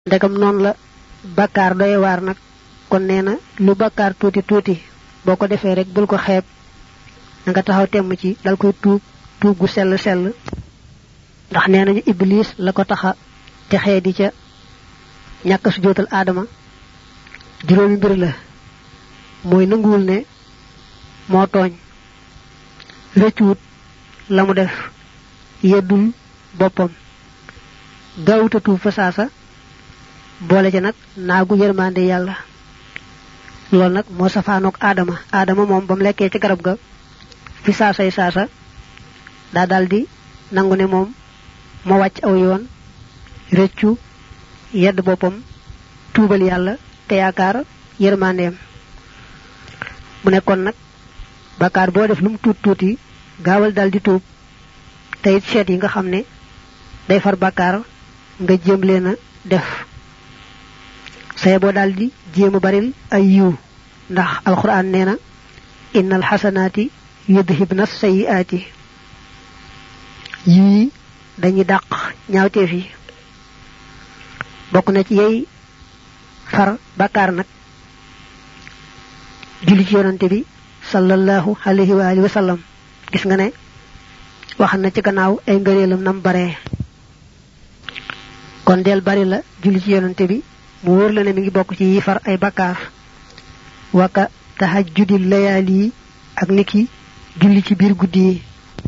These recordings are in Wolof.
ndegam non la bakkaar doy waar nag kon nee na lu bakkaar tuuti tuuti boo ko defee rek bul ko xeeb da nga taxaw temm ci dal koy tuub tuub gu sell sell ndax nee nañu iblis la ko taxa te xee di ca ñàkk su jootal aadama juróomi mbir la mooy nanguwul ne moo tooñ rëccuwut la mu def yeddul boppam gaawuta tuub fa saasa boole ca nag naagu yërmande yàlla loolu nag moo safaanoog aadama moom ba mu lekkee ci garab ga fi saasay saasa daa daldi nangu ne moom moo wàcc aw yoon rëccu yedd boppam tuubal yàlla te yaakaar yërmandeem mu nekkoon nag bakkaar boo def lu mu tuuti gaawal daldi tuub te it seet yi nga xam ne day far bakkaar nga jéem leen a def saye boo daldi jéem a baril ay yiw ndax alquran nee na innal xasanaati yudhibna sayyiaati yii dañuy dàq ñaawteef yi bokk na ci yey far bakkaar nag julli ci yonante bi sallallahu alayhi wa alihi wa sallam gis nga ne wax na ci gannaaw ay ngëneelam nam bare kon del bari la julli ci yonante bi mu wóor la ne mi ngi bokk ci yi far ay bakkaar waka tahajjudil layaali ak niki julli ci biir guddi yi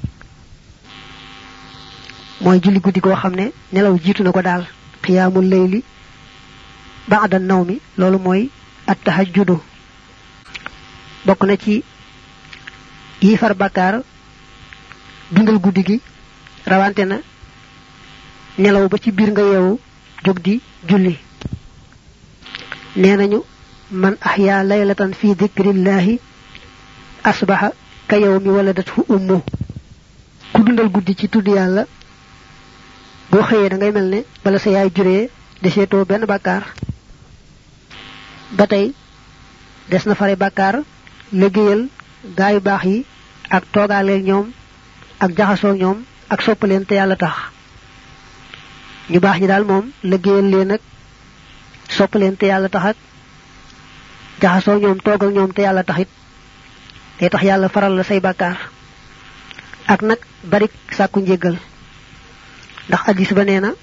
mooy julli guddi goo xam ne nelaw jiitu na ko daal qiyaamul layli ba'da nawmi loolu mooy at tahajjudu bokk na ci yi far bakkaar dundal guddi gi rawante na nelaw ba ci biir nga yeewu jóg di julli nee nañu man ahya laylatan fi dhikrillahi asbaha ka yawmi waladathu ummu ku dundal guddi ci tudd yàlla boo xëyee da ngay mel ne bala sa yaay juree deseetoo benn bakkaar ba tey des na fare bakkaar liggéeyal gaay yu baax yi ak toogaaleel ñoom ak jaxasoo ñoom ak soppaleen te yàlla tax ñu baax ñi daal moom liggéeyal leen ak soppaleen te yàlla tax ak jaxasoo ñoom toogal ñoom te yàlla taxit day tax yàlla faral la say bakkaar ak nag bari sàkku njéggal ndax hadis ba nee na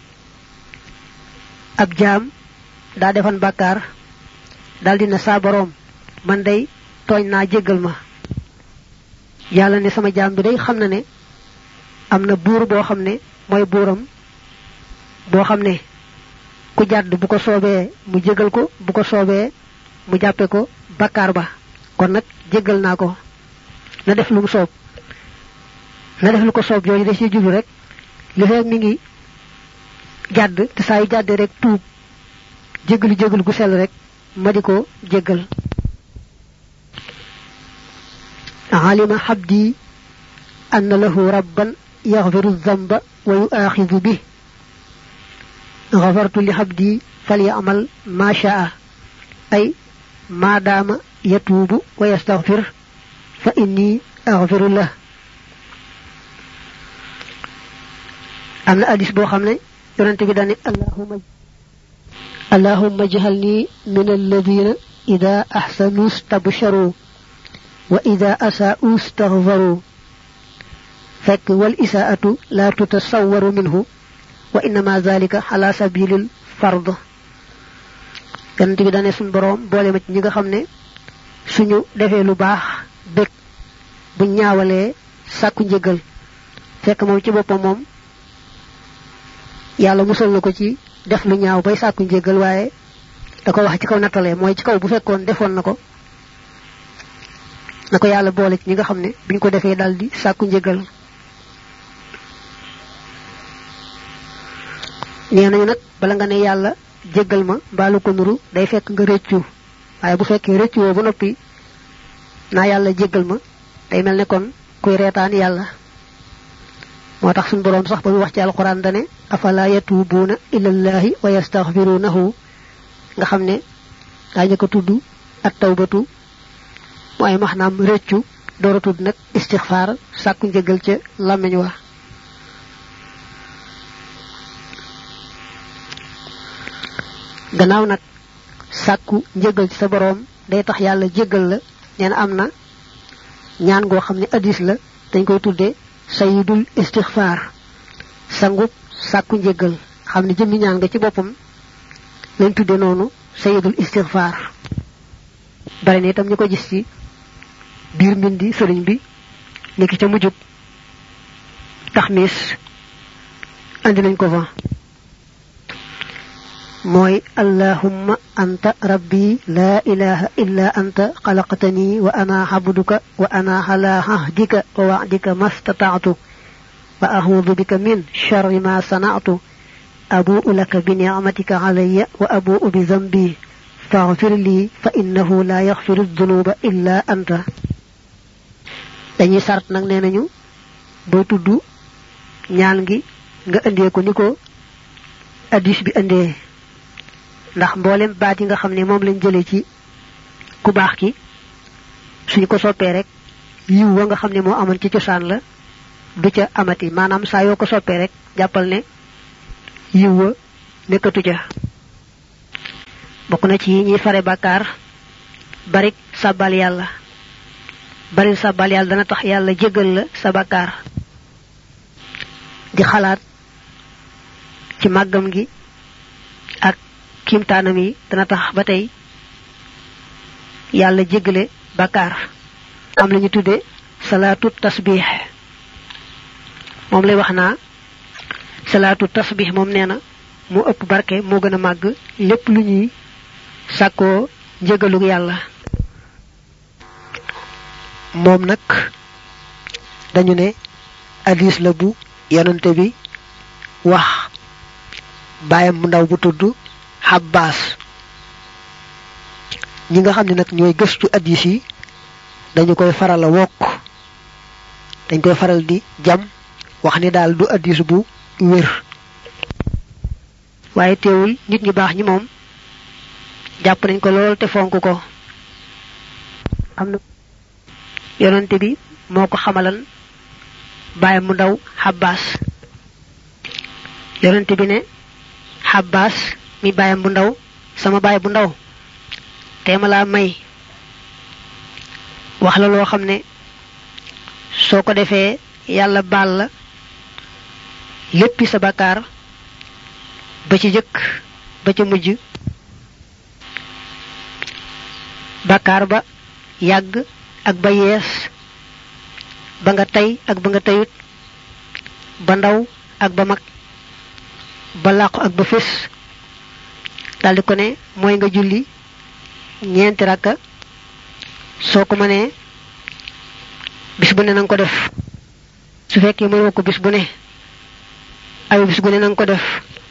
ab jaam daa defan bakkaar daldi na saa boroom man day tooñ naa jéggal ma yàlla ne sama jaam bi day xam na ne am na buur boo xam ne mooy buuram boo xam ne ku jàdd bu ko soobee mu jégal ko bu ko soobee mu jàppe ko bakkaar ba kon nag jéggal naa ko na def lu mu soob na def lu ko soob jooju da ci jublu rek li fekk mi ngi jàdd te saa yu jàddee rek tuub jéggalu gu sell rek ma di ko jéggal alima habdi anna lahu rabban yaghfiru dhanba wa yu'akhidhu bih ghafartu li habdi falyamal ma sha'a ay ma dama yatubu wa yastaghfir fa inni aghfiru lahu amna hadith bo xamne yonent bi dane allahumma ij'alni min alladhina idha ahsanu istabsharu wa idha asa'u istaghfaru fek wal isaatu la tutasawwaru minhu wa inma dhalika ala sabilil fard yonent bi dane sun borom boole ma ci ñi nga xamne suñu defé lu baax bekk bu ñaawalé sakku njëgal fekk mom ci bopam mom yalla musal nako ci def lu ñaaw bay sakku njëgal waye da ko wax ci kaw natalé moy ci kaw bu fekkon defon nako nako yalla boole ci ñi nga xamne biñ ko defé daldi sakku njëgal nenañu nak bala nga ne yalla jéggal ma balu ko nuru day fekk nga reccu waye bu fekke reccu wo ba nopi na yalla jéggal ma day melne kon kuy reetaan yalla motax sun borom sax ba wax ci alquran dane afala yatubuna ila allahi wa yastaghfirunahu nga xamne dañu ko tuddu at tawbatu moy mahnam reccu doora tudd nak istighfar sakku njëgal ci lamagne wax gannaaw nag sàkku njëgal ci sa boroom day tax yàlla jéggal la nee na am na ñaan goo xam ne hadis la dañ koy tudde sayyidul istighfar sangub sàkku njëgal xam ne jëmmi ñaan nga ci boppam lañ tudde noonu sayyidul istighfar bari na itam ñu ko gis ci biir mbindi sëriñ bi niki ca mujjub taxmis andi nañ ko fa mooy allahumma anta rabbi la ilaha illa anta khalaqtani wa ana abduka wa ana ala ahdika wa wa'dika mastata'tu wa a'udhu bika min sharri ma sana'tu abu'u laka bi ni'matika alayya wa abu'u bi dhanbi faghfir li fa innahu la yaghfiru dhunuba illa anta. dañuy sart nak nenañu bo tuddu ñaan gi nga andé ko niko hadith bi andé ndax mbolem baat yi nga xamne mom lañ jëlé ci ku baax ki suñ ko soppé rek yiw wa nga xamne mo amon ci ciosan la du ca amati manam sa yo ko soppé rek jappal ne yiw wa nekatu ca bokku na ci ñi faré bakar barik sabal yalla bari sabal yalla dana tax yalla jéggal la sa bakar di xalaat ci magam gi ak kimtanam yi dana tax batay yalla jéggale bakar am lañu tuddé salatu tasbih mom lay waxna salatu tasbih mom neena mo ëpp barké mo gëna mag lepp lu ñuy sako jégalu yalla mom nak dañu né hadith la bu yonante bi wax bayam mu ndaw bu tuddu Abbas ñi nga xamni nak ñoy gëstu hadith yi dañu koy faral wokk dañ koy faral di jam wax ni dal du hadith bu wër waye teewul nit ñu baax ñi mom japp nañ ko lool te fonku ko amna yonante bi moko xamalan bayam mu ndaw Abbas yonante bi ne Abbas mi bayam bu ndaw sama bay bu ndaw téma la may wax la lo xamné soko défé yalla bal la léppi sa bakar ba ci jëk ba ci mujj bakar ba yag ak ba yees ba nga tay ak ba nga tayut ba ndaw ak ba mag ba laqku ak ba fess daldi ko ne moy nga julli ñent rakka soko mané bis bu ne nang ko def su fekke mëno ko bis bu ne ay bis bu ne nang ko def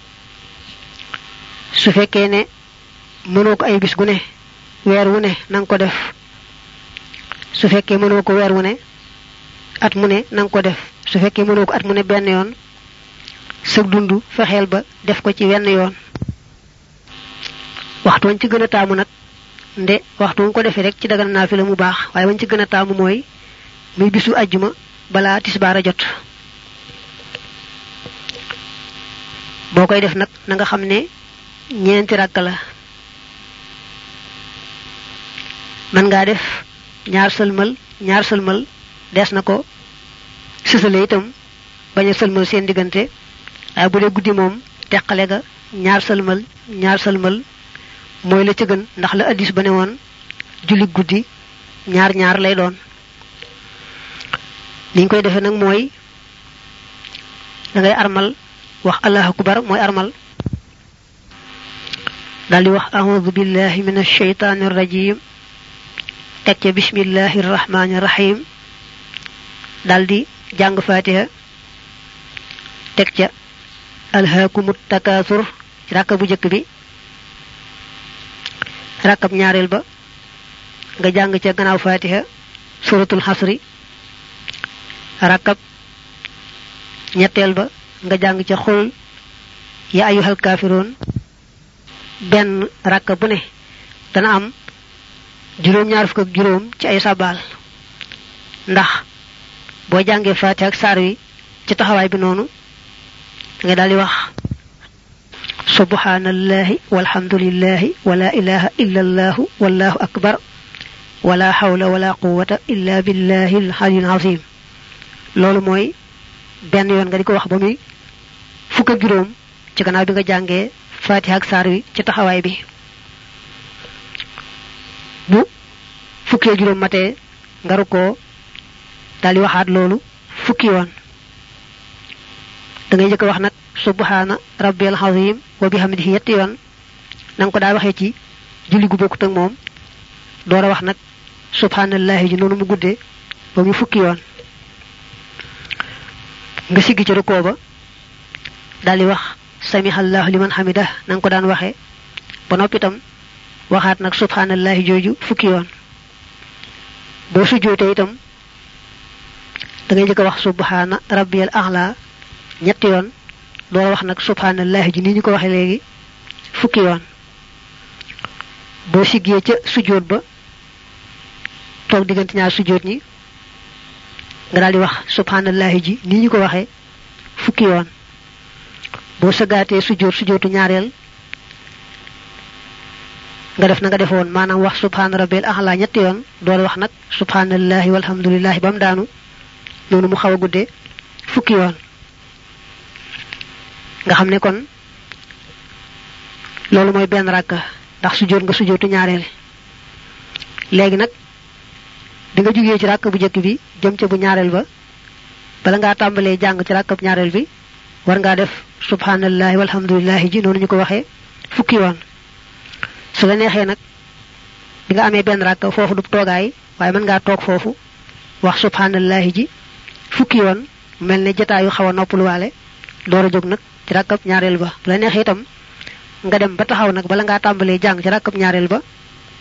su fekke ne mëno ko ay bis bu ne wër wu ne nang ko def su fekke mëno ko wër wu ne at mu ne nang ko def su fekke mëno ko at mu ne ben yoon sa dundu fexel ba def ko ci wenn yoon waxtu wañ ci gëna taamu nak ndé waxtu ko defé rek ci dagal naafila mu baax waye wañ ci gëna taamu moy muy bisu aljuma bala tisbaara jot bokoy def nak nga xamné ñeenti rak la man nga def ñaar sëlmal des nako sësalé itam baña sëlmal seen digënté ay bu dé guddi mom tekkale ga ñaar sëlmal moy la ci gën ndax la hadith bané won julli guddi ñaar lay doon liñ koy defé nak moy da ngay armal wax allahu akbar moy armal daldi wax a'udhu billahi minash shaitanir rajim tek ci bismillahir rahmanir rahim daldi jang fatiha tek ci alhaakumut takasur rakka bu jëk bi rakab ñaarel ba nga jang ci gannaaw fatiha suratul hasri rakab ñettel ba nga jang ci xul ya ayyuhal kafirun ben rakka bu ne dana am juroom ñaar fuk ak juroom ci ay sabal ndax bo jangé fatiha ak sar wi ci taxaway bi nonu nga daldi wax subhanallahi walhamdulillahi wala ilaha illa allah wallahu akbar wala hawla wala quwwata illa billahil aliyyil azim lolu moy ben yon nga diko wax ba muy fukk ak juroom ci gannaaw bi nga jàngee fatiha ak saar wi ci taxawaay bi bu fukkee juroom matee nga rukkoo dali waxaat loolu fukki yoon da ngay jëk wax nag subhana rabbil azim wa bihamdihi yetti yoon nang ko da waxee ci julli gu bokkut ak moom doora wax nag subhanallahi ji noonu mu guddee ba muy fukki yoon nga siggi ci rukkoo ba dali wax samihallahu liman hamidah nang ko daan waxe ba noppi tam waxaat nag subhanallahi jooju fukki yoon boo sujjootee itam da ngay jëk wax subhana rabbiyal a'la ñetti yoon do wax nag subhanallahi ji ni ñu ko waxe léegi fukki yoon boo siggee ca sujjoot ba toog diggante ñaar sujjoot ñi nga daldi wax subhanallahi ji ni ñu ko waxe fukki yoon boo sëggaatee sujjootu ñaareel nga def na nga defoon maanaam wax subhana rabbil a'la ñetti yoon door wax nag subhanallahi walhamdulillahi bam daanu noonu mu xaw a guddee fukki yoon nga xam ne kon loolu mooy benn rakka ndax sujjoot nga sujjootu ñaareel léegi nag di nga jugee ci rakk bu jëkk bi jëm ca bu ñaareel ba bala ngaa tàmbalee jàng ci rakk bu ñaareel bi war ngaa def subhanallahi walhamdulillahi ji noonu ñu ko waxee fukki yoon su la neexee nag bi nga amee benn rakk foofu du toogaay waaye mën ngaa toog foofu wax subhanallahi ji fukki yoon mel ne jotaayu xaw a noppaluwaale door a jóg nag ci rakkab ñaareel ba bu la neexee itam nga dem ba taxaw nag bala ngaa tàmbalee jàng ci rakkab ñaareel ba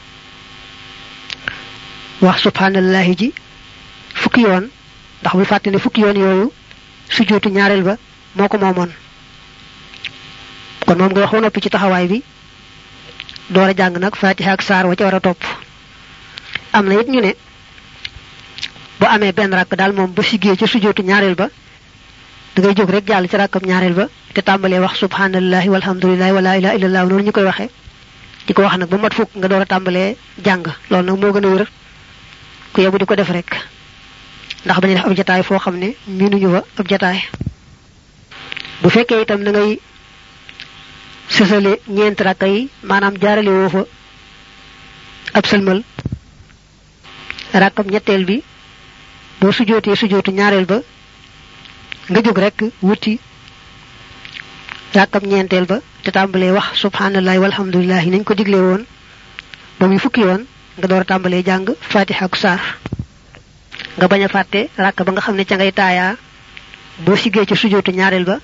wax subhanallahi ji fukki yoon ndax bu fàtte ne fukki yoon yooyu sujjootu ñaareel ba moo ko moomoon kon moom nga wax ba noppi ci taxawaay bi door a jàng nag fatiha ak saar wa ca war a topp am na it ñu ne bu amee benn rakk daal moom ba siggee ci sujjootu ñaareel ba da ngay jóg rek jàll ci rakkam ñaareel ba te tàmbalee wax subhanallahi walhamdulillahi wala ilaha illallah noonu ñu koy waxee di ko wax nag ba mat fukk nga door a tàmbalee jàng loolu nag moo gën a wér ku yebu di ko def rek ndax bañu def ab jataay foo xam ne miinuñu fa ab jataay bu fekkee itam da ngay sësale ñeent rakka yi maanaam jaarale woo fa ab sëlmal rakkam ñetteel bi boo sujjootee sujjootu ñaareel ba nga jóg rek wuti rakkam ñeenteel ba te tàmbalee wax subhanallahi walhamdulillahi nañ ko digle woon ba muy fukki yoon nga door a tàmbalee jàng fatiha ak saar nga bañ a fàtte rakk ba nga xam ne ca ngay taayaa boo siggee ci sujjootu ñaareel ba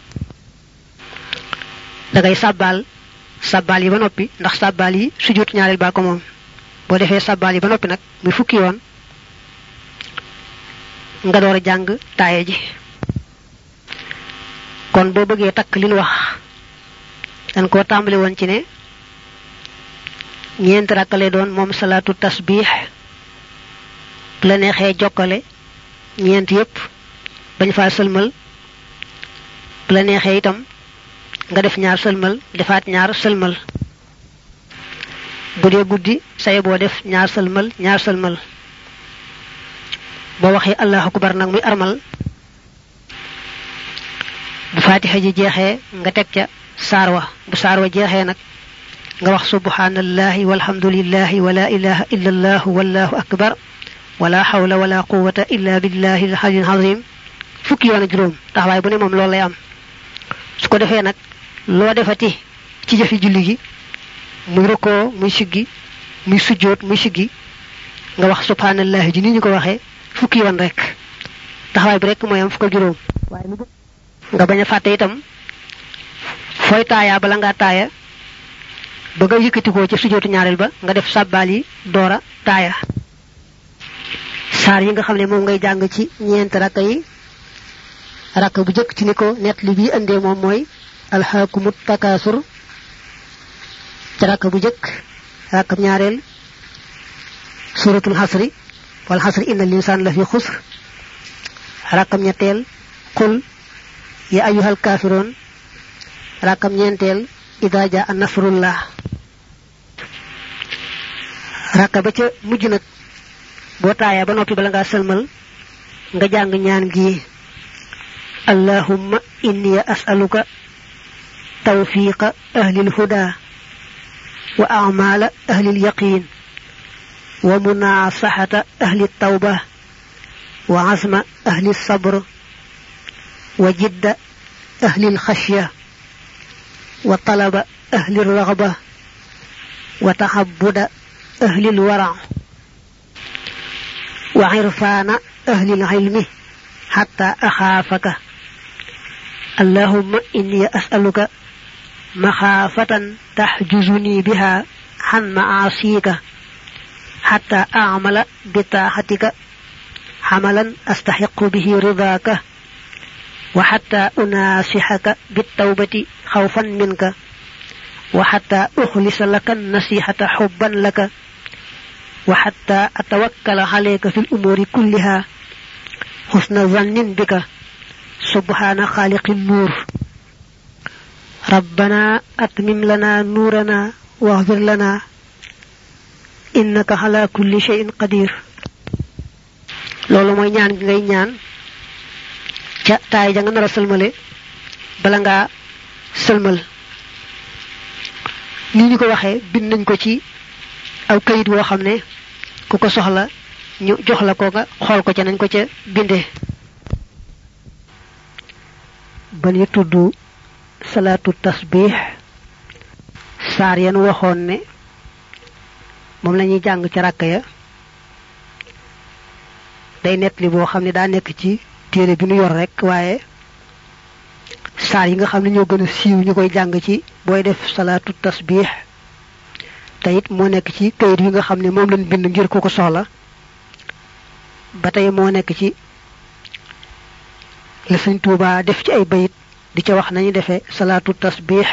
da ngay sabbal yi ba noppi ndax sabbal yi sujjootu ñaareel ba ko moom boo defee sabbal yi ba noppi nag muy fukki yoon nga door a jàng taaye ji kon boo bëggee takk li nu wax dañ koo tàmbali woon ci ne ñeent rakk lay doon moom salaatu tasbih bu la neexee jokkale ñeent yépp bañ faa sëlmal bu la neexee itam nga def ñaar sëlmal defaat ñaar sëlmal bu dee guddi say boo def ñaar sëlmal boo waxee allahu akbar nag muy armal bu fatiha ji jeexee nga teg ca saarwa bu saarwa jeexee nag nga wax subhanallahi walhamdulillahi wala ilaha illa allah wallahu akbar wala hawla wala quwwata illa billahi al-aliyyil azim fukki yoon ak juróom taxawaay bu ne moom loolu lay am su ko defee nag loo defati ci jëfi julli gi muy rukkoo muy siggi muy sujjoot muy siggi nga wax subhanallahi ji ni ñu ko waxee fukki yoon rek taxawaay bi rek mooy am fukk ak juróom waaye nga bañ a fàtte itam fooy taaya bala ngaa taaya ba nga yëkkatikoo ci sujjootu ñaareel ba nga def sàbbaal yi doora taaya saar yi nga xam ne moom ngay jàng ci ñeent rakka yi rakk bu jëkk ci ni ko net li bii andee moom mooy alhaakumut takaasur ci rakk bu jëkk rakkab ñaareel suratul hasri wal hasri innal insana lafi khusr rakkam ñetteel qul ya ayyuhal kaafiroon rakkam ñeenteel idha jaa nasrullah. Rakka ba ca mujj nak bo taaya ba noppi bala nga selmal nga jàng ñaan gi allahumma inni as'aluka tawfiqa ahli al-huda wa a'mala ahli al-yaqin wa munasahata ahli at-tawbah wa azma ahli as-sabr wa jidda ahli al-khashya wa talaba ahli ar-raghbah wa tahabbuda ahli al-wara' wa irfana ahli al-ilmi hatta akhafaka اللهم إني أسألك مخافة تحجزني بها عن معاصيك حتى أعمل بطاعتك عملا أستحق به رضاك وحتى أناصحك بالتوبة خوفا منك وحتى أخلص لك النصيحة حبا لك وحتى أتوكل عليك في الأمور كلها حسن ظن بك سبحان خالق النور ربنا أتمم لنا نورنا واغفر لنا إنك على كل شيء قدير لولو موي ñaan ngay ñaan ca tay ja nga nara selmalé bala nga selmal ni ñu ko waxé bind nañ ko ci aw kayit wo xamné ku ko soxla ñu jox la ko nga xol ko ca nañ ko ca bindé bani tuddu salatu tasbih sar yan waxon ne mom lañuy jang ci rakka ya day net li bo xamni da nek ci téré bi ñu yor rek waye sar yi nga xamni ñoo gëna siiw ñukoy jang ci boy def salatu tasbih tayit mo nek ci kayit yi nga xamni mom lañ bind ngir ko ko soxla batay mo nek ci la Sëriñ Tuuba def ci ay bayit di ca wax nañu defé salatu tasbih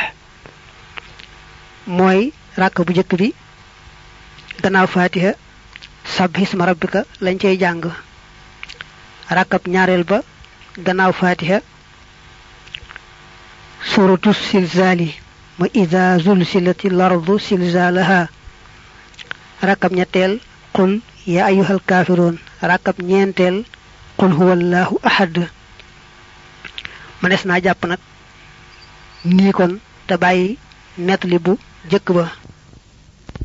moy rak bu jëk bi gannaaw fatiha sabhisma rabbika lañ cey jang rakab ñaarel ba gannaaw fatiha suratu silzali wa idha zulzilatil ardu silzalaha rakab ñettel qul ya ayyuhal kafirun rakab ñentel qul huwallahu ahad manes na japp nak ni kon te bayyi netli bu jëk ba